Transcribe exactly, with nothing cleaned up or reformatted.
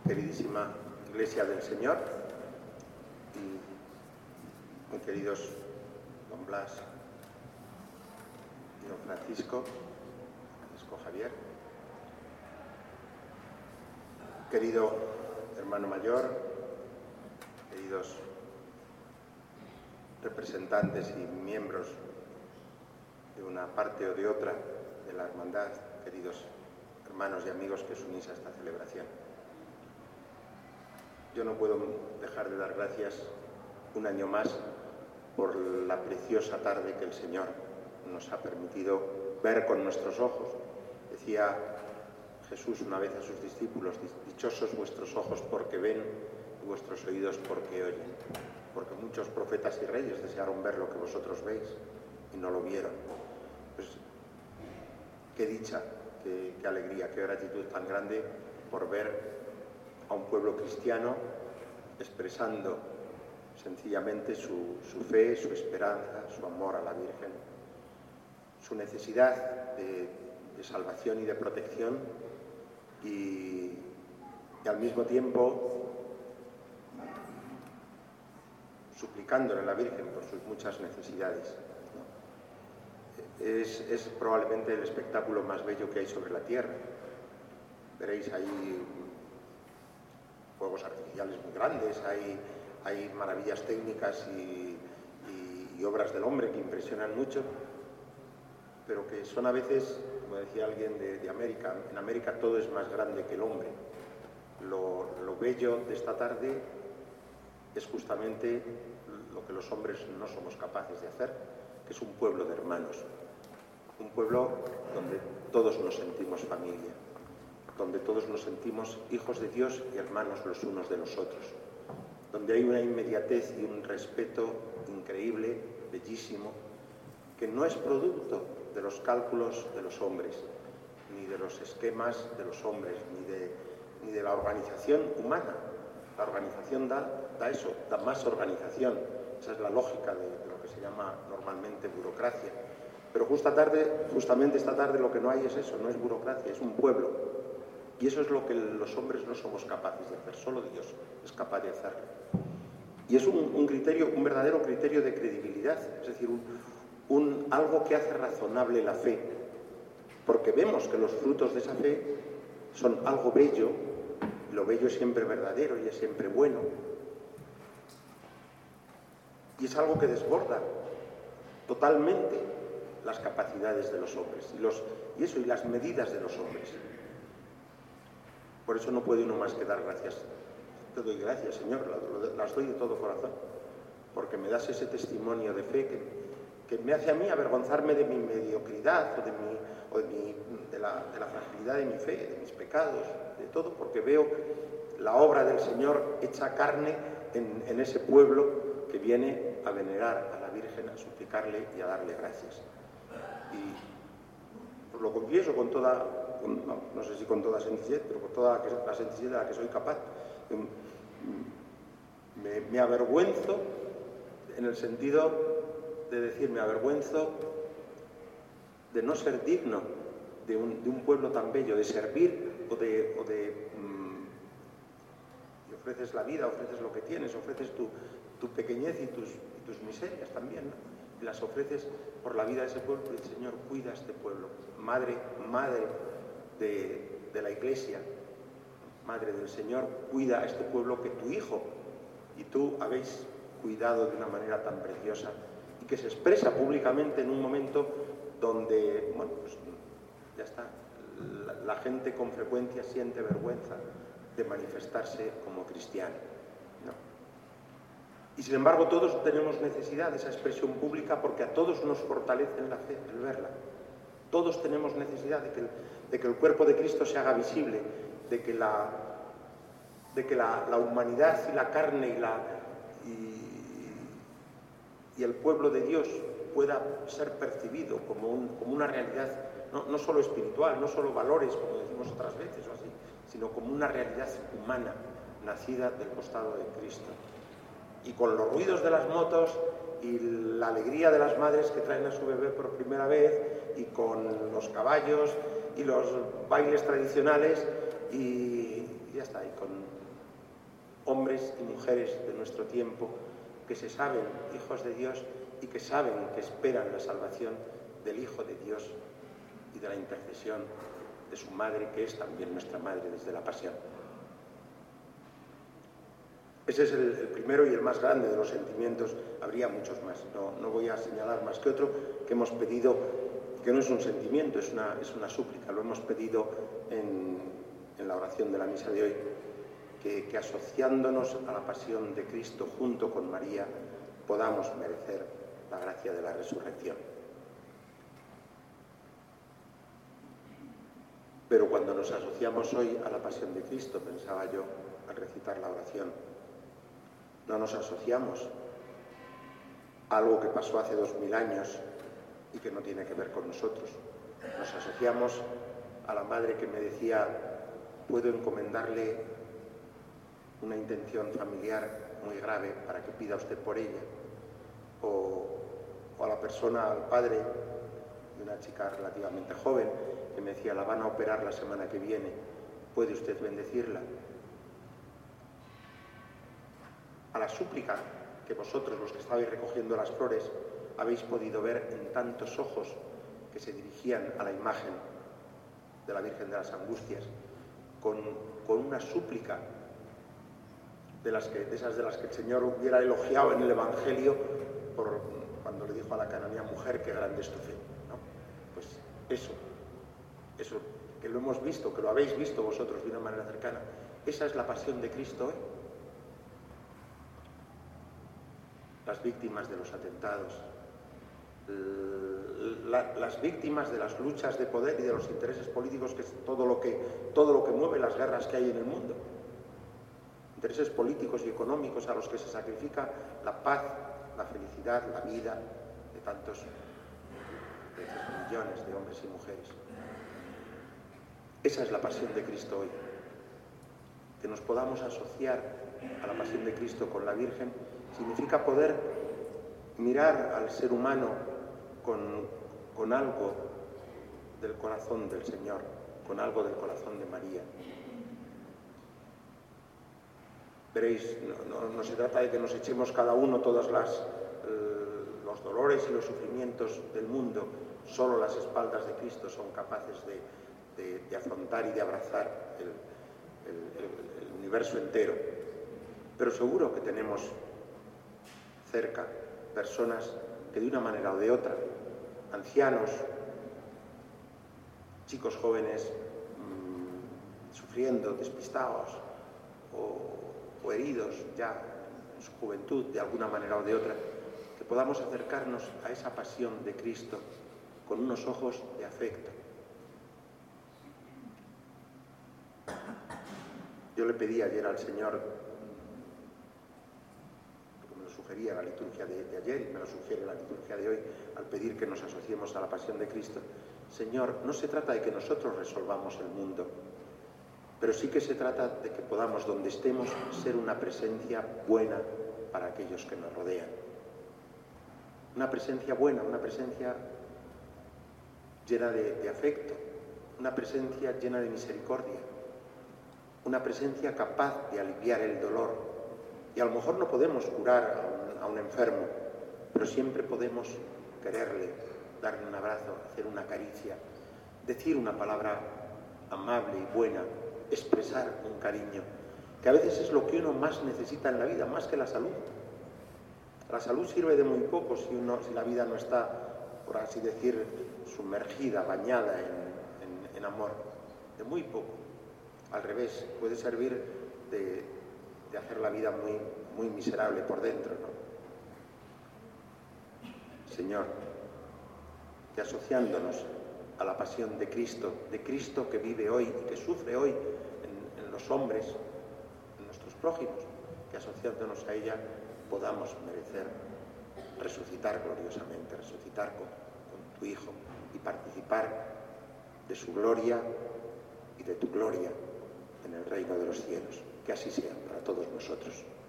queridísima Iglesia del Señor y muy queridos don Blas y don Francisco, Francisco Javier, querido hermano mayor, queridos representantes y miembros de una parte o de otra de la hermandad, queridos hermanos y amigos que os unís a esta celebración. Yo no puedo dejar de dar gracias un año más por la preciosa tarde que el Señor nos ha permitido ver con nuestros ojos. Decía Jesús una vez a sus discípulos: dichosos vuestros ojos porque ven y vuestros oídos porque oyen, porque muchos profetas y reyes desearon ver lo que vosotros veis y no lo vieron. Pues qué dicha, qué, qué alegría, qué gratitud tan grande por ver a un pueblo cristiano expresando sencillamente su, su fe, su esperanza, su amor a la Virgen, su necesidad de, de salvación y de protección y, y al mismo tiempo suplicándole a la Virgen por sus muchas necesidades. Es, es probablemente el espectáculo más bello que hay sobre la tierra. Veréis ahí fuegos artificiales muy grandes, hay, hay maravillas técnicas y, y, y obras del hombre que impresionan mucho, pero que son a veces, como decía alguien de, de América, en América todo es más grande que el hombre. Lo, lo bello de esta tarde es justamente lo que los hombres no somos capaces de hacer, que es un pueblo de hermanos, un pueblo donde todos nos sentimos familia, donde todos nos sentimos hijos de Dios y hermanos los unos de los otros, donde hay una inmediatez y un respeto increíble, bellísimo, que no es producto de los cálculos de los hombres, ni de los esquemas de los hombres, ni de, ni de la organización humana. La organización da, da eso, da más organización. Esa es la lógica de, de lo que se llama normalmente burocracia. Pero justa tarde, justamente esta tarde lo que no hay es eso, no es burocracia, es un pueblo. Y eso es lo que los hombres no somos capaces de hacer, solo Dios es capaz de hacerlo. Y es un, un criterio, un verdadero criterio de credibilidad, es decir, un, un, algo que hace razonable la fe, porque vemos que los frutos de esa fe son algo bello, y lo bello es siempre verdadero y es siempre bueno. Y es algo que desborda totalmente las capacidades de los hombres y, los, y eso, y las medidas de los hombres. Por eso no puede uno más que dar gracias. Te doy gracias, Señor, las doy de todo corazón, porque me das ese testimonio de fe que, que me hace a mí avergonzarme de mi mediocridad o, de, mi, o de, mi, de, la, de la fragilidad de mi fe, de mis pecados, de todo, porque veo la obra del Señor hecha carne en, en ese pueblo que viene a venerar a la Virgen, a suplicarle y a darle gracias. Y os lo confieso con toda, con, no, no sé si con toda sencillez, pero con toda la sencillez de la que soy capaz. Me, me avergüenzo en el sentido de decir, me avergüenzo de no ser digno de un, de un pueblo tan bello, de servir o de... O de mmm, y ofreces la vida, ofreces lo que tienes, ofreces tu, tu pequeñez y tus, y tus miserias también, ¿no? Y las ofreces por la vida de ese pueblo y el Señor cuida a este pueblo. Madre, madre de, de la Iglesia, Madre del Señor, cuida a este pueblo que tu Hijo y tú habéis cuidado de una manera tan preciosa y que se expresa públicamente en un momento donde, bueno, pues ya está, la, la gente con frecuencia siente vergüenza de manifestarse como cristiano, ¿no? Y sin embargo todos tenemos necesidad de esa expresión pública porque a todos nos fortalece en la fe el verla. Todos tenemos necesidad de que el, de que el cuerpo de Cristo se haga visible, de que la, de que la, la humanidad y la carne y, la, y, y el pueblo de Dios pueda ser percibido como, un, como una realidad, no, no solo espiritual, no solo valores, como decimos otras veces o así, sino como una realidad humana, nacida del costado de Cristo. Y con los ruidos de las motos y la alegría de las madres que traen a su bebé por primera vez, y con los caballos y los bailes tradicionales, y ya está, y con hombres y mujeres de nuestro tiempo que se saben hijos de Dios y que saben que esperan la salvación del Hijo de Dios y de la intercesión de su madre, que es también nuestra madre desde la pasión. Ese es el, el primero y el más grande de los sentimientos. Habría muchos más, no, no voy a señalar más que otro que hemos pedido, que no es un sentimiento, es una, es una súplica. Lo hemos pedido en, en la oración de la misa de hoy, que, que asociándonos a la pasión de Cristo junto con María podamos merecer la gracia de la resurrección. Pero cuando nos asociamos hoy a la pasión de Cristo, pensaba yo al recitar la oración, no nos asociamos a algo que pasó hace dos mil años y que no tiene que ver con nosotros. Nos asociamos a la madre que me decía, puedo encomendarle una intención familiar muy grave para que pida usted por ella. O, o a la persona, al padre de una chica relativamente joven que me decía, la van a operar la semana que viene, ¿puede usted bendecirla? A la súplica que vosotros, los que estabais recogiendo las flores, habéis podido ver en tantos ojos que se dirigían a la imagen de la Virgen de las Angustias, con, con una súplica de, las que, de esas de las que el Señor hubiera elogiado en el Evangelio por, cuando le dijo a la cananea, mujer, qué grande es tu fe, ¿no? Pues eso, eso que lo hemos visto, que lo habéis visto vosotros de una manera cercana, esa es la pasión de Cristo hoy. Las víctimas de los atentados, la, las víctimas de las luchas de poder y de los intereses políticos, que es todo lo que, todo lo que mueve las guerras que hay en el mundo. Intereses políticos y económicos a los que se sacrifica la paz, la felicidad, la vida de tantos, de tantos millones de hombres y mujeres. Esa es la pasión de Cristo hoy. Que nos podamos asociar a la pasión de Cristo con la Virgen significa poder mirar al ser humano con, con algo del corazón del Señor, con algo del corazón de María. Veréis, no, no, no se trata de que nos echemos cada uno todos las, eh, los dolores y los sufrimientos del mundo. Solo las espaldas de Cristo son capaces de, de, de afrontar y de abrazar el, el, el, el universo entero. Pero seguro que tenemos cerca personas que de una manera o de otra, ancianos, chicos jóvenes, mmm, sufriendo, despistados o, o heridos ya en su juventud de alguna manera o de otra, que podamos acercarnos a esa pasión de Cristo con unos ojos de afecto. Yo le pedí ayer al Señor, sugería la liturgia de, de ayer y me lo sugiere la liturgia de hoy al pedir que nos asociemos a la pasión de Cristo. Señor, no se trata de que nosotros resolvamos el mundo, pero sí que se trata de que podamos, donde estemos, ser una presencia buena para aquellos que nos rodean. Una presencia buena, una presencia llena de, de afecto, una presencia llena de misericordia, una presencia capaz de aliviar el dolor. Y a lo mejor no podemos curar a un, a un enfermo, pero siempre podemos quererle, darle un abrazo, hacer una caricia, decir una palabra amable y buena, expresar un cariño, que a veces es lo que uno más necesita en la vida, más que la salud. La salud sirve de muy poco si, uno, si la vida no está, por así decir, sumergida, bañada en, en, en amor. De muy poco. Al revés, puede servir de... de hacer la vida muy, muy miserable por dentro, ¿no? Señor, que asociándonos a la pasión de Cristo, de Cristo que vive hoy y que sufre hoy en, en los hombres, en nuestros prójimos, que asociándonos a ella podamos merecer resucitar gloriosamente, resucitar con, con tu Hijo y participar de su gloria y de tu gloria en el reino de los cielos. Que así sea para todos nosotros.